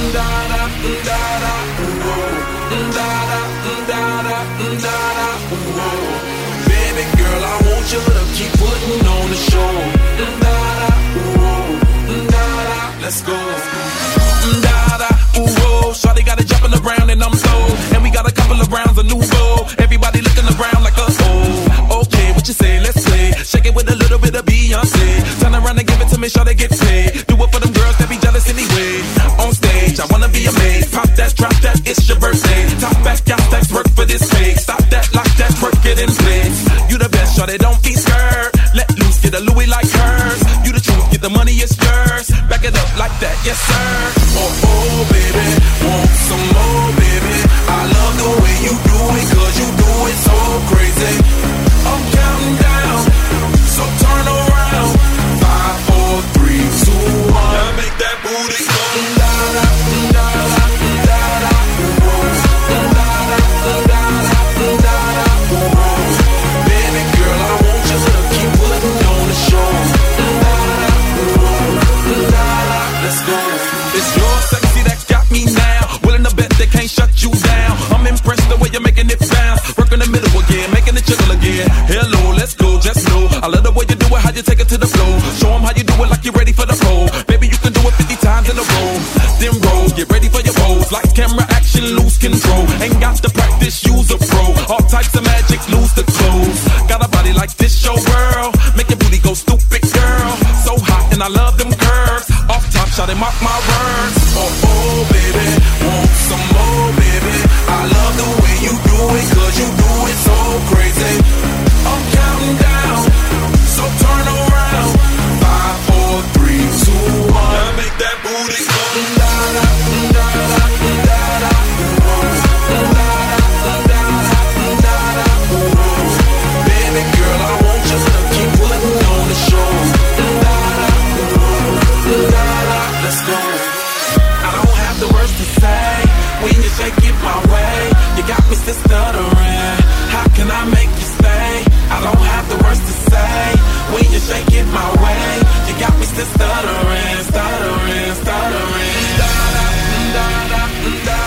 Baby girl, I want you to keep putting on the show. Let's go. Shawty got it jumping around and I'm sold. And we got a couple of rounds of Nouveau. Everybody looking around like a okay, what you say? Let's play. Shake it with a little bit of Beyonce. Turn around and give it to me, Shawty get paid. Do it for them girls that be jealous anyway. On stage, I wanna be amazed. Pop that, drop that, it's your birthday. Top back, got stacks, work for this pay. Stop that, lock that, work it in place. You the best, Shawty, don't be scared. Let loose, get a Louis like hers. You the truth, get the money, it's yours. Back it up like that, yes sir. Oh, baby, want some more, baby. I love the way you do it, cause you do it so crazy. I'm counting down, so turn around. 5, 4, 3, 2, 1. Now make that booty go. Baby girl, I want you to keep putting on the show. Let's go. It's your sexy that got me now. Willing to bet they can't shut you down. I'm impressed the way you're making it bounce. Work in the middle again, making it jiggle again. Hello, let's go, just know I love the way you do it, how you take it to the floor. Show them how you do it like you're ready for the pole. Baby, you can do it 50 times in a row. Then roll, get ready for your pose. Like camera action, lose control. Ain't got to practice, use a pro. All types of magic, lose the clothes. Got a body like this, show world. Make your booty go stupid, girl. So hot and I love them curves. Off top, shot and mock my words. Oh, baby, want some more, baby. I love the way you do it, cause you do it so crazy. I'm counting down, so turn around. 5, 4, 3, 2, 1. Now make that booty go. Baby girl, I want you to keep putting on the show. Let's go. I don't have the words to say when you shake it my way. You got me still stuttering. How can I make you stay? I don't have the words to say when you shake it my way. You got me still stuttering, stuttering, stuttering. Da da da da da.